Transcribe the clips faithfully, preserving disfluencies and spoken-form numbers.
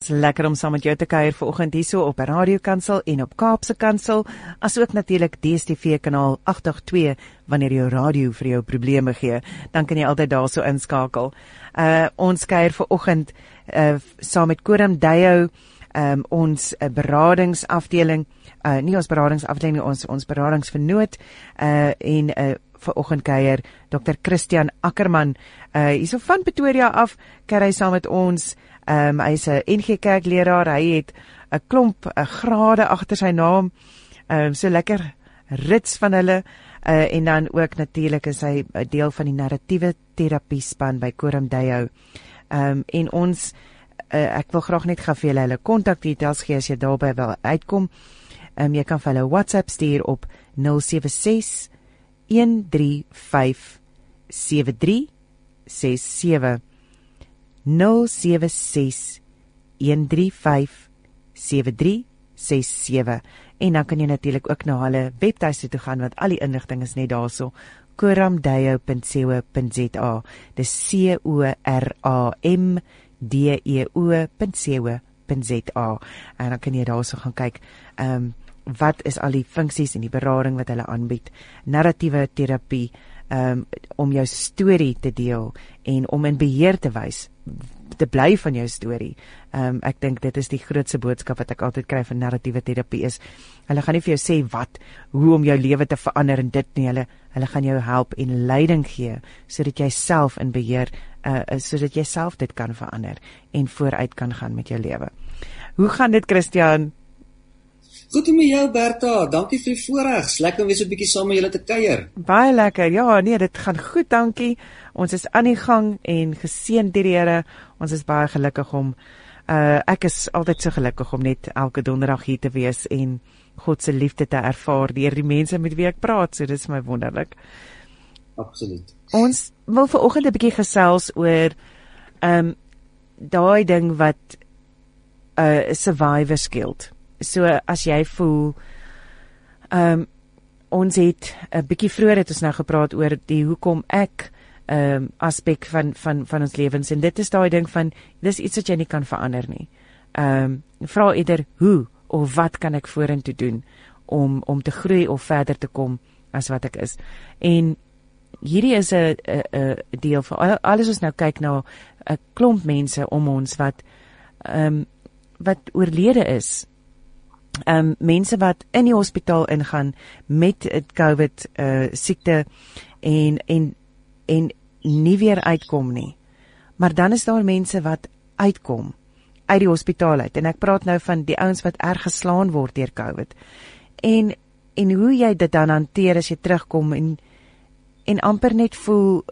lekker om saam met jou te kuier vanoggend hierso op Radio Kansel en op Kaapse Kansel, asook natuurlik D S T V kanaal agt agt twee wanneer jou radio vir jou probleme gee, dan kan jy altyd daarso inskakel. Uh ons kuier vanoggend uh saam met Koram Deyo, um, ons uh, beradingsafdeling, uh nie ons beradingsafdeling nie, ons ons beradingsvernoot, uh en uh vanoggend kuier dokter Christian Ackerman, uh hierso van Pretoria af, kuier hy saam met ons. Um, hy is 'n N G Kerkleraar, hy het 'n klomp uh, grade agter sy naam, um, so lekker rits van hulle, uh, en dan ook natuurlik is hy 'n deel van die narratiewe terapie span by Koram Deyo. Um, en ons, uh, ek wil graag net gou vir julle hulle kontakdetails gee as jy daarby wil uitkom. Um, jy kan vir hulle WhatsApp stuur op nul sewe ses, een drie vyf, sewe drie ses sewe. nul sewe ses, een drie vyf, sewe drie ses sewe. En dan kan jy natuurlik ook na hulle webtuiste toe gaan, want al die inligting is net daarso, koram deyo punt co punt za. Dis C O R A M D E O punt co punt za. En dan kan jy daarso gaan kyk, um, wat is al die funksies en die berading wat hulle aanbied. Narratiewe terapie, um, om jou storie te deel en om in beheer te wys, te bly van jou storie. Um, ek dink dit is die grootste boodskap wat ek altyd kry van narratiewe terapie is, hulle gaan nie vir jou sê wat, hoe om jou lewe te verander en dit nie, hulle, hulle gaan jou help en leiding gee, sodat jy self in beheer, uh, sodat jy self dit kan verander en vooruit kan gaan met jou lewe. Hoe gaan dit, Christian? Goed met jou, Bertha, dankie vir die voorreg, lekker om weer so 'n bietjie saam met julle te kuier. Baie lekker, ja, nee, dit gaan goed, dankie. Ons is aan die gang en geseënd deur die Here. Ons is baie gelukkig om, uh, ek is altyd so gelukkig om net elke donderdag hier te wees en God se liefde te ervaar deur die mense met wie ek praat, so dit is my wonderlik. Absoluut. Ons wil vanoggend 'n bietjie gesels oor um, daai ding wat uh, survivor's guilt. So as jy voel, um, ons het 'n bietjie vroeër het ons nou gepraat oor die hoekom ek um, aspek van, van, van ons lewens, en dit is daai ding van, dis iets wat jy nie kan verander nie. Um, vra eerder hoe of wat kan ek vorentoe doen om, om te groei of verder te kom as wat ek is. En hierdie is 'n deel van, alles ons nou kyk na 'n klomp mense om ons wat, um, wat oorlede is, Um, mense wat in die hospitaal ingaan met het COVID uh, siekte en, en, en nie weer uitkom nie. Maar dan is daar mense wat uitkom uit die hospitaal uit. En ek praat nou van die ouens wat erg geslaan word deur COVID. En, en hoe jy dit dan hanteer as jy terugkom en, en amper net voel,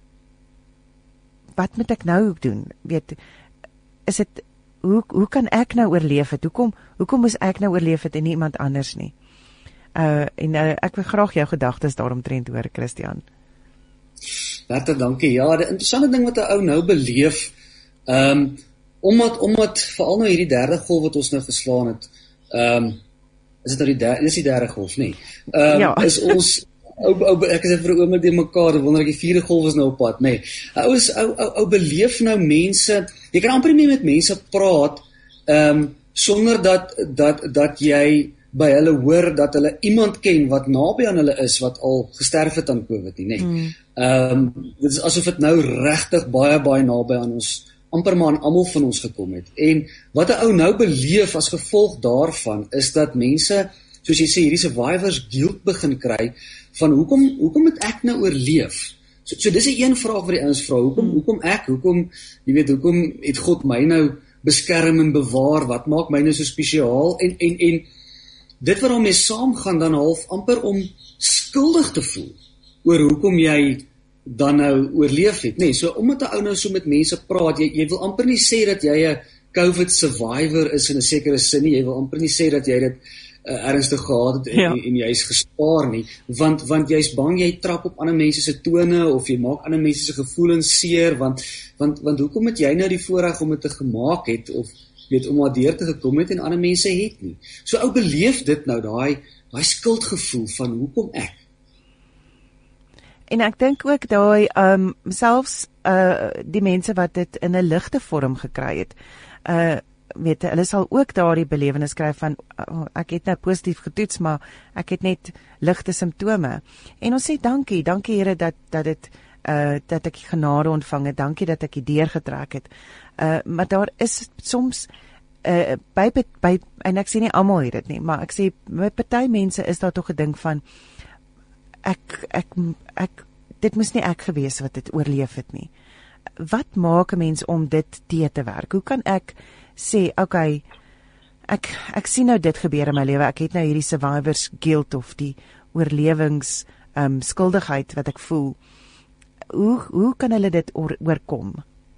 wat moet ek nou doen? Weet, is dit Hoe, hoe kan ek nou oorleef het? Hoekom, hoekom moes ek nou oorleef het en nie iemand anders nie? Uh, en uh, ek wil graag jou gedagtes daaromtrent hoor, Christian. Bertha, dankie. Ja, die interessante ding wat 'n ou nou beleef, um, omdat, omdat veral nou hierdie derde golf wat ons nou geslaan het, um, is dit nou die derde, is die derde golf, nie? Um, ja. Is ons... Ou, ou, ek is vir 'n oomblik die mekaar, wonder ek die vierde golf is nou op pad, nee. Ou is ou, ou, ou beleef nou mense, jy kan amper nie met mense praat, um, sonder dat, dat, dat jy by hulle hoor, dat hulle iemand ken wat naby aan hulle is, wat al gesterf het aan COVID, nie, nee. Mm. Um, dit is asof dit nou regtig baie, baie naby aan ons, amper maar aan almal van ons gekom het. En wat 'n ou nou beleef as gevolg daarvan, is dat mense, soos jy sê, hierdie survivors guilt begin kry, van hoekom, hoekom het ek nou oorleef? So, so dis 'n een vraag wat die ouens vra, hoekom, hmm. hoekom ek, hoekom, jy weet, hoekom het God my nou beskerm en bewaar, wat maak my nou so spesiaal, en, en, en dit wat daarmee saamgaan dan half amper om skuldig te voel, oor hoekom jy dan nou oorleef het, nee, so omdat 'n ou nou so met mense praat, jy, jy wil amper nie sê dat jy 'n COVID survivor is in 'n sekere sin nie, jy wil amper nie sê dat jy dit Uh, ernstig gehad het en, ja. en, en jy is gespaar nie, want, want jy is bang jy trap op ander mense se tone, of jy maak ander mense se gevoelens seer, want, want, want hoekom het jy nou die voorreg om het te gemaak het, of weet, om maar deur te gekom het, en ander mense het nie. So ou beleef dit nou, daai, daai skuldgevoel van hoekom ek. En ek dink ook daai, um, selfs uh, die mense wat dit in 'n ligte vorm gekry het, uh, weet hulle sal ook daardie belewenis kry van oh, ek het nou positief getoets, maar ek het net ligte simptome. En ons sê dankie, dankie Here dat dat dit uh dat ek genade ontvang het, dankie dat ek die deur getrek het. Uh maar daar is soms uh by by en ek sê nie almal het dit nie, maar ek sê by party mense is daar tog 'n ding van ek ek ek dit moes nie ek gewees wat dit oorleef het nie. Wat maak 'n mens om dit te te werk? Hoe kan ek sê, okay, ek ek sien nou dit gebeur in my lewe. Ek het nou hierdie survivor's guilt of die oorlewings um, skuldigheid wat ek voel. Hoe hoe kan hulle dit oor, oorkom?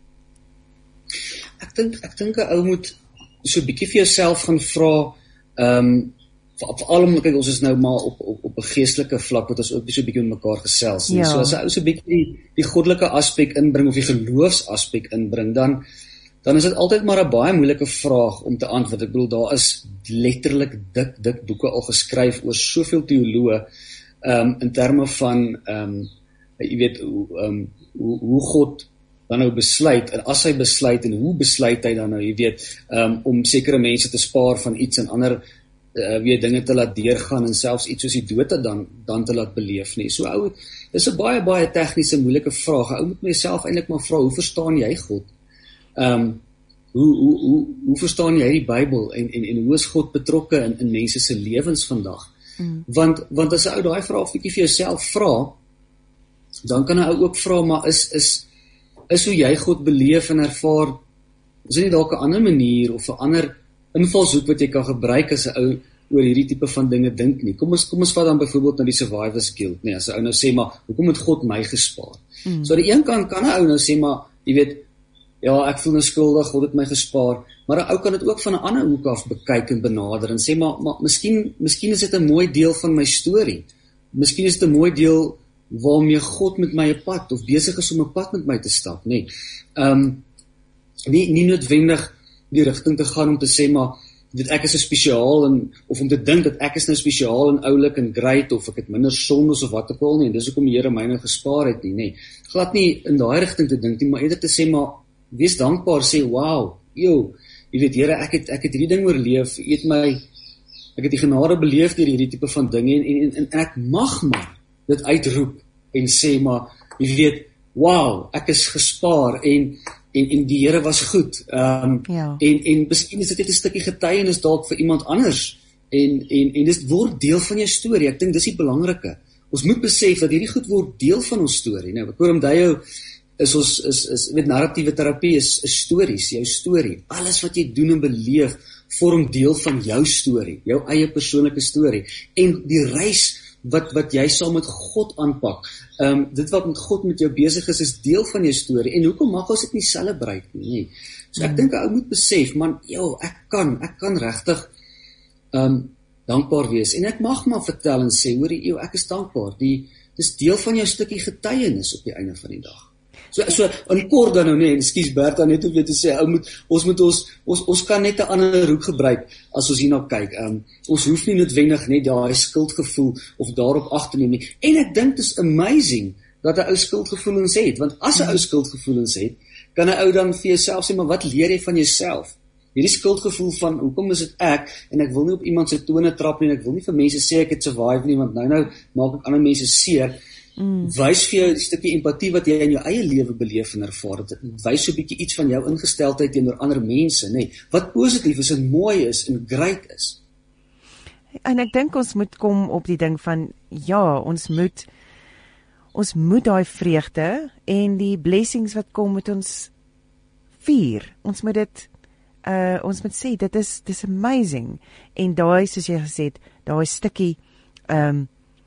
Ek dink ek dink 'n ou moet so 'n bietjie vir jouself gaan vra, ehm um, veral omdat kyk ons is nou maar op op op 'n geestelike vlak wat ons ook so 'n bietjie met mekaar gesels nie. Ja. So as 'n ou so 'n bietjie die, die goddelike aspek inbring of die geloofsaspek inbring, dan dan is dit altyd maar 'n baie moeilike vraag om te antwoord. Ek bedoel daar is letterlik dik dik boeke al geskryf oor soveel teoloë ehm um, in terme van ehm um, jy weet hoe um, hoe, hoe God dan nou besluit, en as hy besluit en hoe besluit hy dan nou, jy weet, um, om sekere mense te spaar van iets en ander uh, weet dinge te laat deurgaan en selfs iets soos die dood dan dan te laat beleef nie. So ou, dis 'n baie baie tegniese moeilike vraag. Ou moet myself eintlik maar vra, hoe verstaan jy God? Ehm um, hoe hoe hoe hoe verstaan jy die Bybel en en en hoe is God betrokke in in mense se lewens vandag? Mm. Want want as 'n ou daai vraag bietjie vir jouself vra, dan kan 'n ou ook vra, maar is is is hoe jy God beleef en ervaar, is dit nie dalk 'n ander manier of 'n ander invalshoek wat jy kan gebruik as 'n ou oor hierdie tipe van dinge dink nie. Kom ons kom ons vat dan byvoorbeeld na die survivor's guilt, nee, as 'n ou nou sê, maar hoekom het God my gespaar? Mm. So aan die een kant kan 'n ou nou sê, maar jy weet, ja, ek voel nou skuldig, God het my gespaar, maar 'n ou kan dit ook van 'n ander hoek af bekyk en benader en sê, maar maar miskien miskien is dit 'n mooi deel van my storie. Miskien is dit 'n mooi deel waarmee God met my 'n pad, of besig is om 'n pad met my te stap, nee. Um, nie, nie noodwendig die rigting te gaan om te sê, maar dit ek is 'n spesiaal, en, of om te dink dat ek is nou spesiaal en oulik en great, of ek het minder sondes of wat ook al nie, en dis hoekom die Here my nou gespaar het nie, nee. Glad nie in daai rigting te dink nie, maar eerder te sê, maar wees dankbaar, sê, wow, joh, jy weet, Here, ek het, ek het hierdie ding oorleef, jy het my, ek het die genade beleef deur hierdie tipe van dinge, en, en, en, en ek mag maar dit uitroep en sê, maar, jy weet, wow, ek is gespaar, en, en, en die Here was goed, um, ja. en, en miskien is dit net 'n stukkie getuienis dalk vir iemand anders, en, en, en dit word deel van jou storie. Ek dink dis die belangrike, ons moet besef dat hierdie goed word deel van ons storie. Nou, ek hoor om die jou, is ons, is, is, weet, narratiewe terapie is, is stories, jou storie, alles wat jy doen en beleef, vorm deel van jou storie, jou eie persoonlike storie, en die reis, wat wat jy saam met God aanpak, um, dit wat met God met jou besig is, is deel van jou storie, en hoekom mag ons dit nie celebrate nie? So ek mm. dink, ou moet besef, man, joh, ek kan, ek kan regtig um, dankbaar wees, en ek mag maar vertel en sê, hoor, joh, ek is dankbaar, die, dis deel van jou stukkie getuienis op die einde van die dag. So, so in kort dan nou nie, en ekskuus Bertha, net om jy te sê, ou moet, ons moet ons, ons, ons kan net 'n ander hoek gebruik, as ons hierna kyk, um, ons hoef nie noodwendig net daai skuldgevoel, of daarop ag te neem nie, en ek dink dit is amazing, dat 'n ou skuldgevoelens het, want as 'n ou skuldgevoelens het, kan 'n ou dan vir jouself sê, maar wat leer jy van jouself? Hierdie skuldgevoel van, hoekom is dit ek, en ek wil nie op iemand se tone trap nie, en ek wil nie vir mense sê ek het survive nie, want nou nou maak ek ander mense seer, Mm. wys vir jou 'n stukkie empatie wat jy in jou eie lewe beleef en ervaar. Dit wys so 'n bietjie iets van jou ingesteldheid teenoor ander mense, nê, nee, wat positief is en mooi is en great is. En ek dink ons moet kom op die ding van, ja, ons moet ons moet daai vreugde en die blessings wat kom met ons vier. Ons moet dit uh, ons moet sê, dit is dis amazing. En daai, soos jy gesê het, daai stukkie um,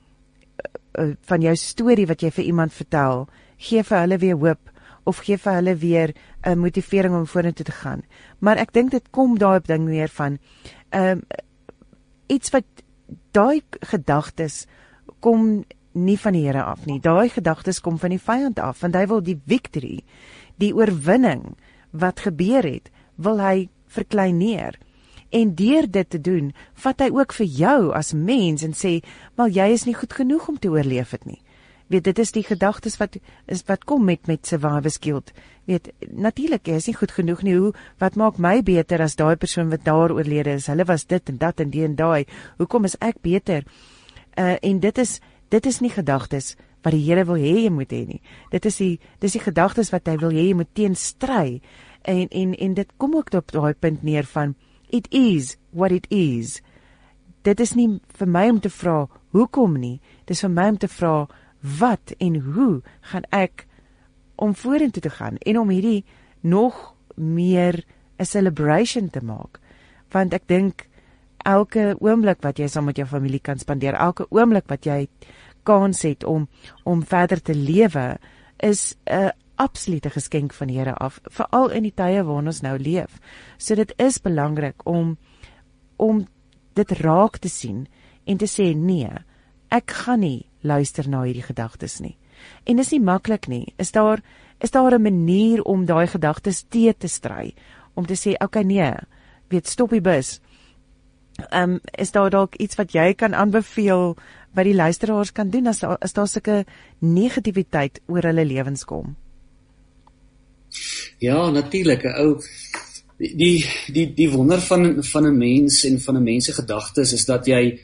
van jou storie wat jy vir iemand vertel, gee vir hulle weer hoop, of gee vir hulle weer 'n uh, motivering om vorentoe te gaan. Maar ek dink dit kom daai op ding weer van um, iets wat, daai gedagtes kom nie van die Here af nie, daai gedagtes kom van die vyand af, want hy wil die victory, die oorwinning wat gebeur het, wil hy verkleineer. En deur dit te doen, vat hy ook vir jou as mens en sê, maar jy is nie goed genoeg om te oorleef het nie. Weet, dit is die gedagtes wat is wat kom met met survivor's guilt. weet, natuurlik, jy is nie goed genoeg nie, hoe, wat maak my beter as daai persoon wat daar oorlede is, hulle was dit en dat en die en daai, hoekom is ek beter? Uh, en dit is, dit is nie gedagtes wat die Here wil hê jy moet hê nie, dit is die, dit is die gedagtes wat hy wil hê jy moet teenstry, en, en, en dit kom ook op daai punt neer van, it is what it is. Dit is nie vir my om te vra hoekom nie, dit is vir my om te vra wat en hoe gaan ek om vorentoe te gaan en om hierdie nog meer 'n celebration te maak. Want ek dink elke oomblik wat jy saam met jou familie kan spandeer, elke oomblik wat jy kans het om om verder te lewe, is 'n absolute geskenk van die Here af, veral in die tye waarin ons nou leef. So dit is belangrik om om dit raak te sien en te sê nee, ek gaan nie luister na hierdie gedagtes nie. En dis nie maklik nie. Is daar is daar 'n manier om daai gedagtes te te stry, om te sê okay nee, weet stop die bus. Ehm um, is daar dalk iets wat jy kan aanbeveel wat die luisteraars kan doen as daar, as daar sulke negativiteit oor hulle lewens kom? Ja, natuurlik, 'n ou die die die wonder van van 'n mens en van 'n mens se gedagtes is dat jy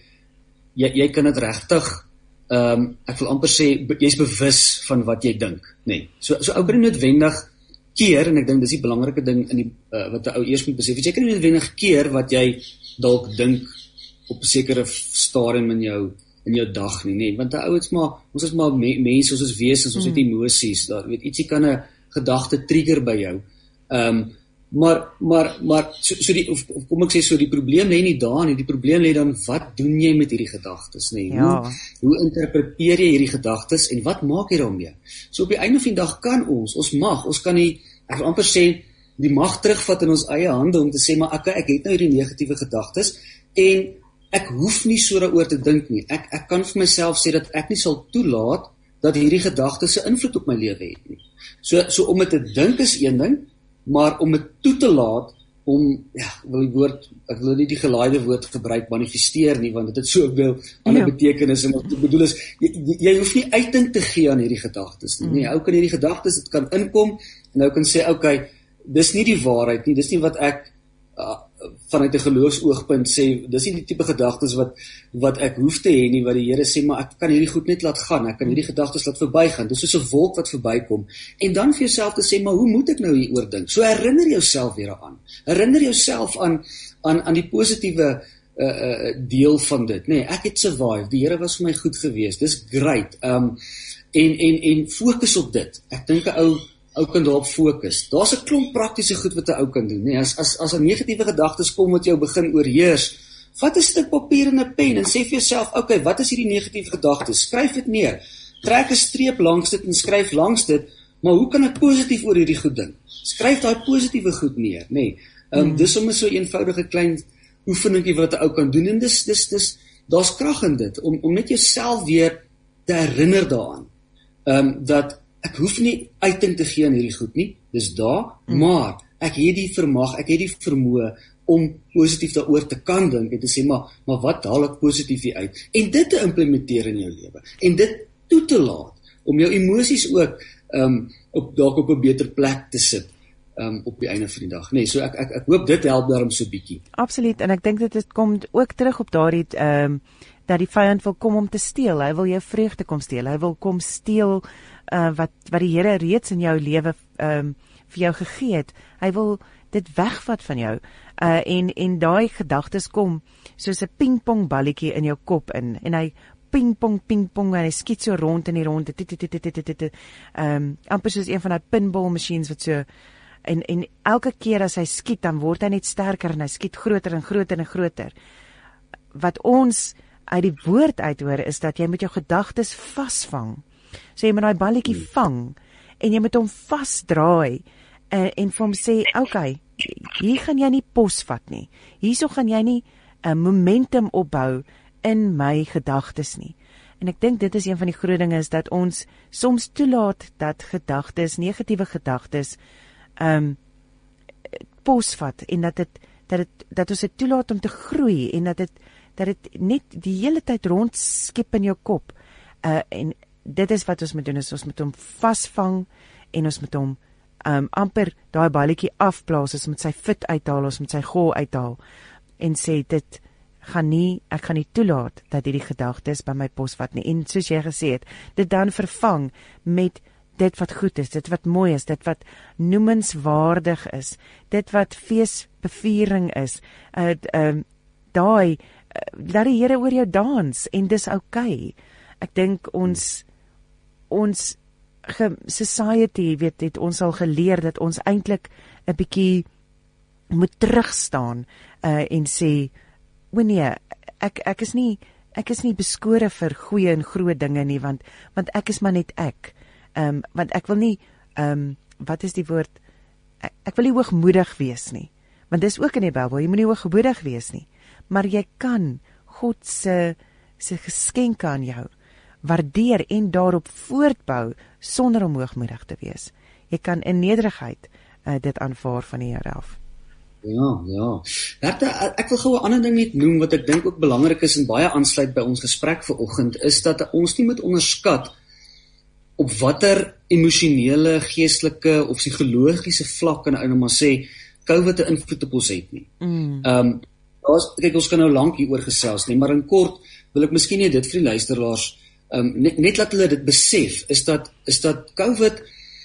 jy jy kan dit regtig ehm um, ek wil amper sê jy's bewus van wat jy dink, nê. Nee. So so ou kan nie noodwendig keer en ek dink dis die belangrike ding in die uh, wat 'n ou eers moet besef. Jy kan nie noodwendig keer wat jy dalk dink op 'n sekere stadium in jou in jou dag nie, nê. Want 'n ou is maar ons is maar me, mense, ons is wesens, ons mm. het emosies, daar weet ietsie kan 'n gedagte trigger by jou. Ehm um, Maar, maar, maar, so, so die, of, of kom ek sê so, die probleem lê nie daar nie, die probleem lê dan, wat doen jy met hierdie gedagtes, nie? Ja. Hoe, hoe interpreteer jy hierdie gedagtes, en wat maak jy daarmee? So op die einde van die dag kan ons, ons mag, ons kan nie, ek wil amper sê, die mag terugvat in ons eie hande, om te sê, maar ek, ek het nou hierdie negatiewe gedagtes, en ek hoef nie so daaroor te dink nie, ek, ek kan vir myself sê, dat ek nie sal toelaat, dat hierdie gedagtes 'n invloed op my lewe het nie. So, so om dit te dink is een ding, maar om dit toe te laat, om, ja, wil die woord, ek wil nie die gelaaide woord gebruik, manifesteer nie, want dit het soveel ander ja. betekenis, en wat ek bedoel is, jy, jy hoef nie uiting te gee aan hierdie gedagtes nie, mm. nee, ou kan hierdie gedagtes, dit kan inkom, en ou kan sê, okay, dis nie die waarheid nie, dis nie wat ek, uh, vanuit 'n geloofsoogpunt sê, dis nie die tipe gedagtes wat, wat ek hoef te hê nie, wat die Here sê, maar ek kan hierdie goed net laat gaan, ek kan hierdie gedagtes laat verbygaan, dis soos 'n wolk wat verbykom, en dan vir jouself te sê, maar hoe moet ek nou hieroor dink? So herinner jouself weer aan, herinner jouself aan, aan, aan die positiewe uh, uh, deel van dit, nee, ek het survive, die Here was vir my goed gewees, dis great, um, en, en, en focus op dit, ek dink 'n ou, ou kan daarop fokus. Daar's 'n klomp praktiese goed wat 'n ou kan doen, nee, as as as 'n negatiewe gedagtes kom wat jou begin oorheers, vat 'n stuk papier en 'n pen en sê vir jouself, okay, wat is hierdie negatiewe gedagtes? Skryf dit neer. Trek 'n streep langs dit en skryf langs dit, maar hoe kan ek positief oor hierdie goed dink? Skryf daai positiewe goed neer, nê. Nee. Um, hmm. Dis sommer so 'n eenvoudige klein oefeningkie wat 'n ou kan doen, en dis dis dis daar's krag in dit om om net jouself weer te herinner daaraan. Ehm um, dat ek hoef nie uiting te gee aan hierdie goed nie, dis daar, mm. maar ek het die vermag, ek het die vermoë om positief daaroor te kan dink en te sê, maar, maar wat haal ek positief hier uit? En dit te implementeer in jou lewe, en dit toe te laat, om jou emosies ook um, op, dalk op 'n beter plek te sit, um, op die einde van die dag. Nee, so ek, ek, ek hoop dit help daarom so bietjie. Absoluut, en ek dink dit het kom ook terug op daardie, um, dat die vyand wil kom om te steel, hy wil jou vreugde kom steel, hy wil kom steel, Uh, wat, wat die Here reeds in jou lewe um, vir jou gegee het, hy wil dit wegvat van jou, uh, en, en daai gedagtes kom soos 'n pingpong balletjie in jou kop in, en hy pingpong, pingpong, en hy skiet so rond in die ronde, um, amper soos een van die pinball machines wat so, en, en elke keer as hy skiet, dan word hy net sterker, en hy skiet groter en groter en groter. Wat ons uit die woord uithoor, is dat jy met jou gedagtes vasvang. So jy moet daai balletjie vang, en jy moet hom vasdraai, en, en vir hom sê, okay, hier gaan jy nie pos vat nie, hierso gaan jy nie 'n momentum opbou in my gedagtes nie. En ek dink dit is een van die groot dinge, is dat ons soms toelaat dat gedagtes, negatiewe gedagtes, um, pos vat, en dat dit, dat dit, dat ons dit toelaat om te groei, en dat dit, dat dit net die hele tyd rondskip in jou kop, uh, en dit is wat ons moet doen, is ons moet hom vasvang, en ons moet hom um, amper daai balletjie afplaas, ons moet sy fit uithaal, ons moet sy gol uithaal en sê dit gaan nie, ek gaan nie toelaat dat hierdie gedagtes by my posvat nie. En soos jy gesê het, dit dan vervang met dit wat goed is, dit wat mooi is, dit wat noemenswaardig is, dit wat feesbeviering is, uh, uh, daai, uh, laat die Here oor jou dans, en dis okay. Ek dink ons, ons society, weet, het ons al geleer, dat ons eintlik 'n bietjie moet terugstaan, uh, en sê, o nee, ek, ek is nie, ek is nie beskore vir goeie en groot dinge nie, want, want ek is maar net ek. Um, want ek wil nie, um, wat is die woord, ek, ek wil nie hoogmoedig wees nie, want dis ook in die Bybel, jy moet nie hoogmoedig wees nie, maar jy kan God se, se geskenke aan jou waardeer en daarop voortbou, sonder om hoogmoedig te wees. Jy kan in nederigheid uh, dit aanvaar van die Here af. Ja, ja. Bertha, ek wil gou 'n ander ding net noem, wat ek dink ook belangrik is, en baie aansluit by ons gesprek vanoggend, is dat ons nie moet onderskat op watter emosionele, geestelike of psigologiese vlak kan ou nou maar sê COVID 'n invloed op ons het nie. Mm. Um, daar's, kyk, ons kan nou lank hieroor gesels nie, maar in kort wil ek miskien net dit vir die luisteraars um, net, net laat hulle dit besef, is dat is dat COVID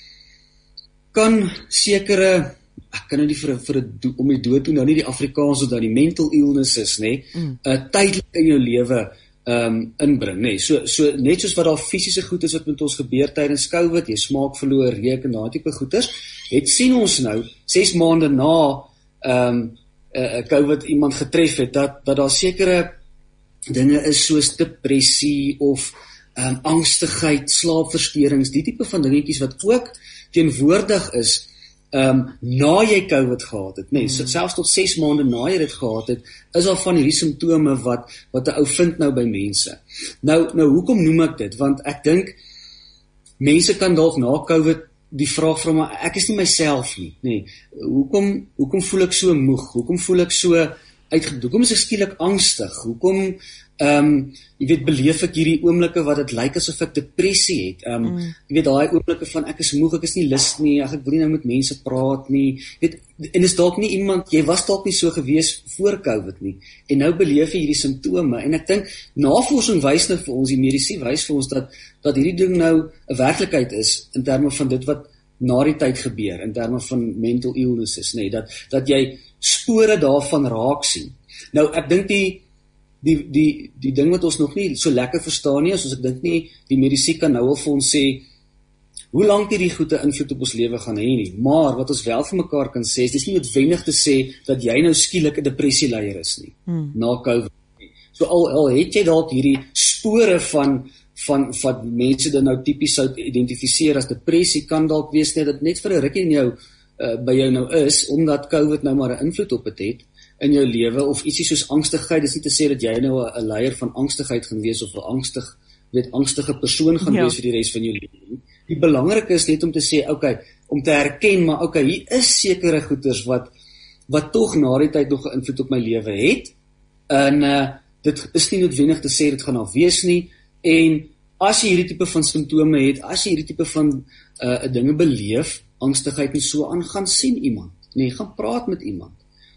kan sekere, ek kan nou nie vir, vir a, om die dood toe nou nie die Afrikaans of dat die mental illnesses, nee, mm. uh, tydelik in jou lewe Um, inbring, nee, so, so net soos wat daar fisiese goed is wat met ons gebeur tydens COVID, jy smaak verloor, reuk en daai tipe goeders, het sien ons nou, ses maande na um, uh, COVID iemand getref het, dat, dat daar sekere dinge is soos depressie of um, angstigheid, slaapversteurings, die tipe van dingetjies wat ook teenwoordig is, Um, na jy COVID gehad het, nee, so, selfs tot ses maande na jy dit gehad het, is al van hierdie simptome wat, wat 'n ou vind nou by mense. Nou, nou, hoekom noem ek dit? Want ek dink, mense kan dalk na COVID die vraag vra, maar ek is nie myself nie, nee, hoekom, hoekom voel ek so moeg, hoekom voel ek so uitgedoen, hoekom is ek skielik angstig, hoekom, um, jy weet, beleef ek hierdie oomblikke wat het lyk asof ek depressie het, um, mm. jy weet, daai oomblikke van ek is moeg, ek is nie lus nie, ag, ek wil nie nou met mense praat nie, weet, en is dalk nie iemand, jy was dalk nie so gewees voor COVID nie, en nou beleef jy hierdie simptome, en ek dink, navorsing wys nou vir ons, die mediese wys vir ons, dat, dat hierdie ding nou 'n werklikheid is, in terme van dit wat na die tyd gebeur, in terme van mental illnesses, nee, dat, dat jy spore daarvan raak sien. Nou, ek dink die Die, die, die ding wat ons nog nie so lekker verstaan nie, soos ek dink nie, die mediese kan nou al vir ons sê, hoe lank hierdie goede invloed op ons lewe gaan hê nie, maar wat ons wel vir mekaar kan sê, is, dit is nie noodwendig te sê, dat jy nou skielik 'n depressieleier is nie, hmm. na COVID nie. So al, al het jy dalk hierdie spore van, van, van mense dit nou typies sou identifiseer as depressie, kan dalk wees net, dat net vir 'n rukkie in jou, uh, by jou nou is, omdat COVID nou maar 'n invloed op het het, in jou lewe, of ietsie soos angstigheid, dis nie te sê dat jy nou 'n leier van angstigheid gaan wees, of 'n angstig, weet, angstige persoon gaan ja. wees vir die res van jou lewe. Die belangrike is net om te sê, okay, om te herken, maar okay, hier is sekere goeders wat, wat tog na die tyd nog 'n invloed op my lewe het, en uh, dit is nie noodwendig te sê, dit gaan nou wees nie, en as jy hierdie tipe van simptome het, as jy hierdie tipe van uh, dinge beleef, angstigheid en so aan, gaan sien iemand, nee, gaan praat met iemand,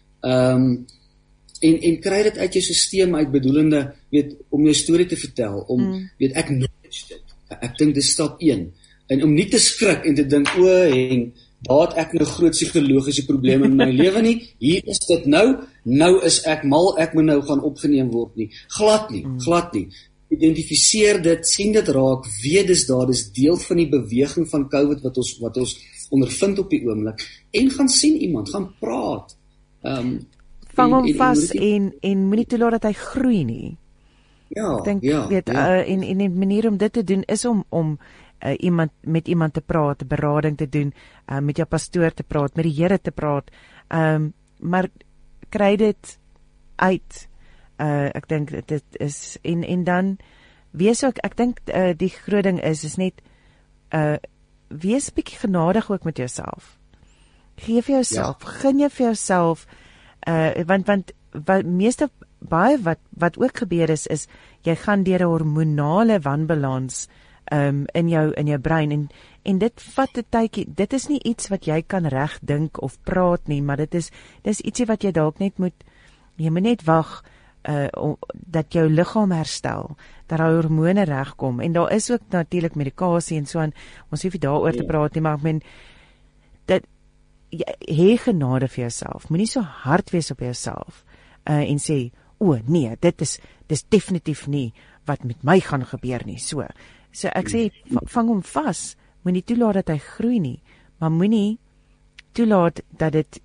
Um, en, en kry dit uit jou systeem uit, bedoelende, weet, om jou storie te vertel, om, mm. weet, acknowledge dit, ek dink dit is stap een, en om nie te skrik en te dink, o, en daar het ek nou groot psigologiese probleme in my lewe nie, hier is dit nou, nou is ek mal, ek moet nou gaan opgeneem word nie, glad nie, mm. glad nie, identifiseer dit, sien dit raak, weet dis daar, dis deel van die beweging van COVID, wat ons, wat ons ondervind op die oomblik, en gaan sien iemand, gaan praat, Um, vang hom vas en, en moenie toelaat dat hy groei nie. Ja, ek denk, ja, weet, ja. Uh, en, en die manier om dit te doen is om, om uh, iemand, met iemand te praat, berading te doen, uh, met jou pastoor te praat, met die Here te praat, um, maar kry dit uit. Uh, ek dink dit is, en, en dan wees ook, ek dink uh, die groot ding is, is net, uh, wees bietjie genadig ook met jouself. Geef vir jouself, ja. Gun jy vir jouself, uh, want, want, wat, meeste, baie wat, wat ook gebeur is, is, jy gaan deur 'n hormonale wanbalans, um, in jou in jou brein en en dit vat 'n tydjie. Dit is nie iets wat jy kan reg dink of praat nie, maar dit is dis ietsie wat jy dalk net moet jy moet net wag uh dat jou liggaam herstel, dat daai hormone regkom en daar is ook natuurlik medikasie en so aan. Ons hoef nie daaroor te praat nie, maar ek meen dat hê genade vir jouself. Moenie so hard wees op jouself uh en sê, o nee, dit is dis definitief nie wat met my gaan gebeur nie. So, so ek sê vang hom vas. Moenie toelaat dat hy groei nie, maar moenie toelaat dat dit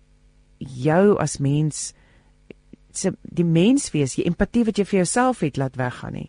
jou as mens die mens wees, die empatie wat jy vir jouself het, laat weggaan nie.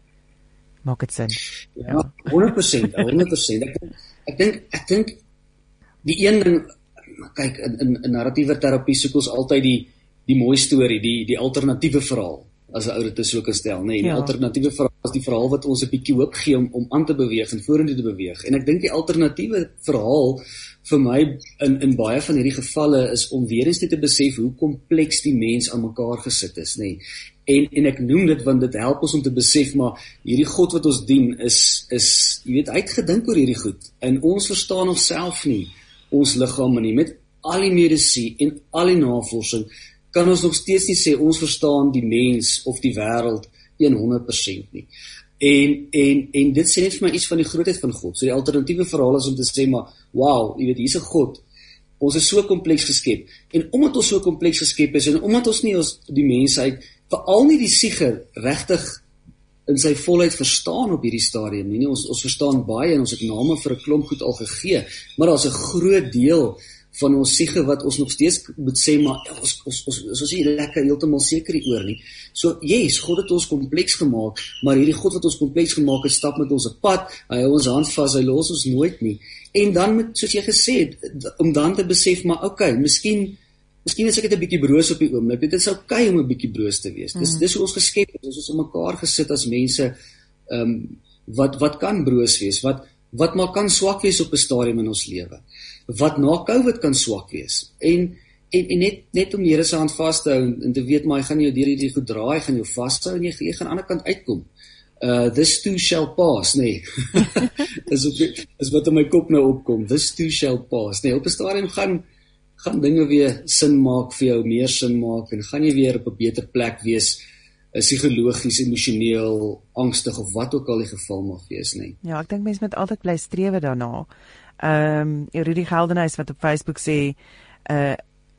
Maak dit sin? Ja, honderd persent, honderd persent. Ek dink, ek dink, die een ding, kyk, in, in, in narratiewe terapie soek ons altyd die, die mooi storie, die, die alternatiewe verhaal, as 'n ou dit so kan stel, nee, die ja. alternatiewe verhaal is die verhaal wat ons 'n bietjie hoop gee om, om aan te beweeg en vorentoe te beweeg. En ek dink die alternatiewe verhaal vir my in in baie van hierdie gevalle is om weer eens net te besef hoe kompleks die mens aan mekaar gesit is, nê. En en ek noem dit want dit help ons om te besef maar hierdie God wat ons dien is is jy weet uitgedink oor hierdie goed. En ons verstaan onsself nie, ons liggame nie, met al die medisyne en al die navorsing kan ons nog steeds nie sê ons verstaan die mens of die wêreld honderd persent nie. En en en dit sê net vir my iets van die grootheid van God. So die alternatiewe verhaal is om te sê maar wow, jy weet hier's 'n God. Ons is so kompleks geskep. En omdat ons so kompleks geskep is en omdat ons nie ons die mensheid, veral nie die siege regtig in sy volheid verstaan op hierdie stadium nie. Ons ons verstaan baie en ons het name vir 'n klomp goed al gegee, maar daar's 'n groot deel van ons siege wat ons nog steeds moet sê, maar ja, ons, ons, ons, ons is nie lekker heeltemal seker hieroor nie. So, yes, God het ons kompleks gemaak, maar hierdie God wat ons kompleks gemaak het, stap met ons 'n pad, hy hou ons hand vas, hy los ons nooit nie. En dan moet, soos jy gesê het, om dan te besef, maar okay, miskien, miskien is ek net 'n bietjie broos op die oomblik, dit is okay om 'n bietjie broos te wees. Mm. Dis, dis hoe ons geskep is, ons is om mekaar gesit as mense, um, wat, wat kan broos wees, wat, wat maar kan swak wees op 'n stadium in ons lewe. Wat na COVID kan swak wees. En en, en net net om die Here se hand vas te hou en, en te weet maar hy gaan jou deur hierdie goed dra, hy gaan jou vashou en jy, jy gaan aan die ander kant uitkom. Uh this too shall pass, nee. is op, is wat in my kop nou opkom. This too shall pass. Nee, op 'n stadium gaan gaan dinge weer sin maak vir jou, meer sin maak en gaan jy weer op 'n beter plek wees. Psigologies, emosioneel, angstig of wat ook al die geval mag wees, nee. Ja, ek dink mense moet altyd bly strewe daarna. Ehm um, Rudy Geldenhuys wat op Facebook sê uh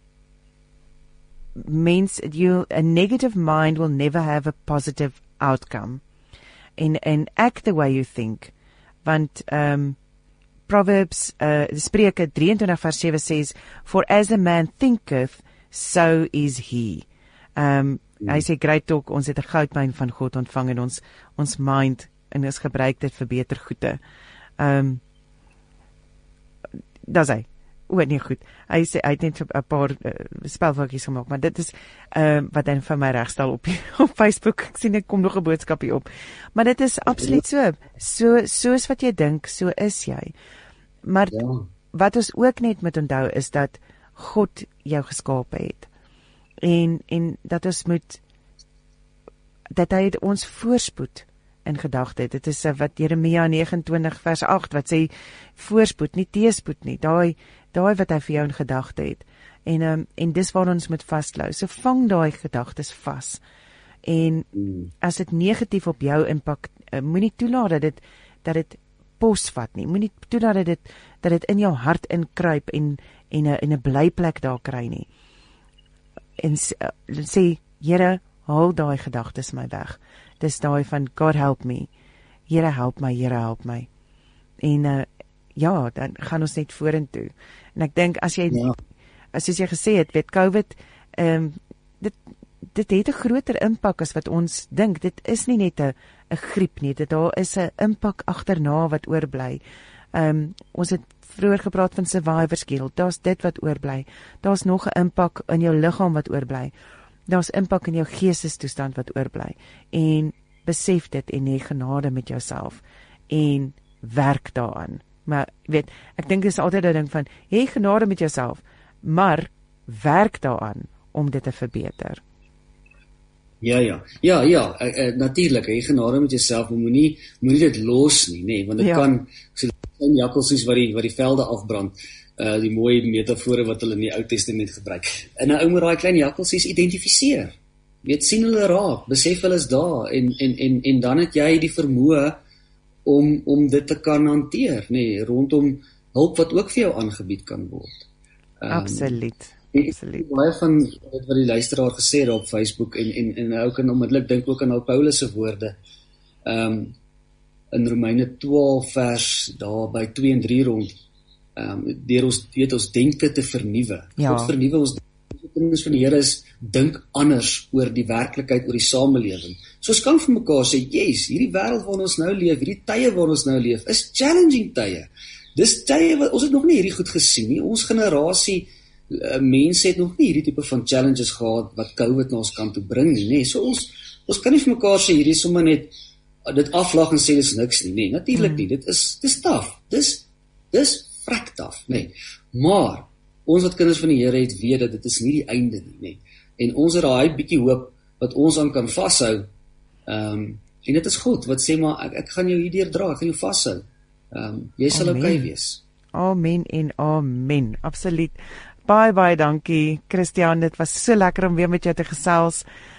means you a negative mind will never have a positive outcome. And and act the way you think. Want um Proverbs uh Spreuke drieëntwintig vers sewe says, for as a man thinketh, so is he. Um mm. Hy sê great talk, ons het 'n goudmyn van God ontvang in ons ons mind en ons gebruik dit vir beter goede. Um Dis hy. O, nee, goed. Hy sê hy het net 'n paar uh, spelfoutjies gemaak, maar dit is uh, wat hy vir my regstel op op Facebook. Ek sien ek kom nog 'n boodskap hier op. Maar dit is absoluut so. So soos wat jy dink, so is jy. Maar ja. Wat ons ook net moet onthou is dat God jou geskape het. En en dat ons moet dat hy het ons voorspoed in gedagte het. Dit is wat Jeremia negenentwintig vers agt wat sê voorspoed, nie teëspoed nie. Daai daai wat hy vir jou in gedagte het. En um, en dis waar ons moet vaslou. So vang daai gedagtes vas. En mm. as dit negatief op jou impak, uh, moenie toelaat dat dit dat dit posvat nie. Moenie toelaat dat dit dat dit in jou hart inkruip en en 'n en 'n blyplek daar kry nie. En uh, sê Here, haal daai gedagtes my weg. Dis daai van God help me. Here help my, Here help my. En uh, ja, dan gaan ons net vorentoe. En ek dink as jy ja. as jy gesê het, weet COVID, ehm um, dit dit het 'n groter impak as wat ons dink. Dit is nie net 'n 'n griep nie, dit daar is 'n impak agterna wat oorbly. Ehm um, ons het vroeër gepraat van survivor's guilt. Daar's dit wat oorbly. Daar's nog 'n impak in jou liggaam wat oorbly. Daar's impak in jou geestestoestand wat oorbly. En besef dit en hê genade met jouself en werk daaraan. Maar weet, ek dink dis altyd 'n ding van hê genade met jouself, maar werk daaraan om dit te verbeter. Ja, ja, ja, ja, uh, uh, natuurlik, hy genade met jouself, maar moenie moenie dit los nie, nee, want dit ja. kan, so die jakkalsies wat die, wat die velde afbrand, uh, die mooie metafore wat hulle in die Ou Testament gebruik, en nou ou moet daai klein jakkalsies identifiseer, weet, sien hulle raak, besef hulle is daar, en, en, en, en dan het jy die vermoë om, om dit te kan hanteer, nee, rondom hulp wat ook vir jou aangebied kan word. Um, Absoluut. Absoluut. Baie van dit wat die luisteraar gesê het op Facebook en en en ou kan onmiddellik dink ook aan ou Paulus se woorde. Ehm um, in Romeine twaalf vers daar by twee en drie rond. Ehm um, deur ons weet ons denke te vernuwe. Ja. God vernuwe ons kinders van die Here is dink anders oor die werklikheid, oor die samelewing. So ons kan vir mekaar sê, "Yes, hierdie wêreld waarin ons nou leef, hierdie tye waarin ons nou leef, is challenging tye." Dis tye wat ons het nog nie hierdie goed gesien nie. Ons generasie Uh, mense het nog nie hierdie tipe van challenges gehad wat COVID na ons kant toe bring nie, nee. So ons ons kan nie vir mekaar sê hierdie sommer net uh, dit aflag en sê dis niks nie, nee, natuurlik mm. nie. Dit is dis taaf. Dis dis vrek taaf, nee. Maar ons wat kinders van die Here het, weet dat dit is nie die einde nie, nee. En ons het daai bietjie hoop wat ons aan kan vashou. Ehm um, en dit is God wat sê maar ek, ek gaan jou hierdeur dra, ek gaan jou vashou. Ehm um, jy sal oukei okay wees. Amen en amen. Absoluut. Baie baie dankie Christian, dit was so lekker om weer met jou te gesels.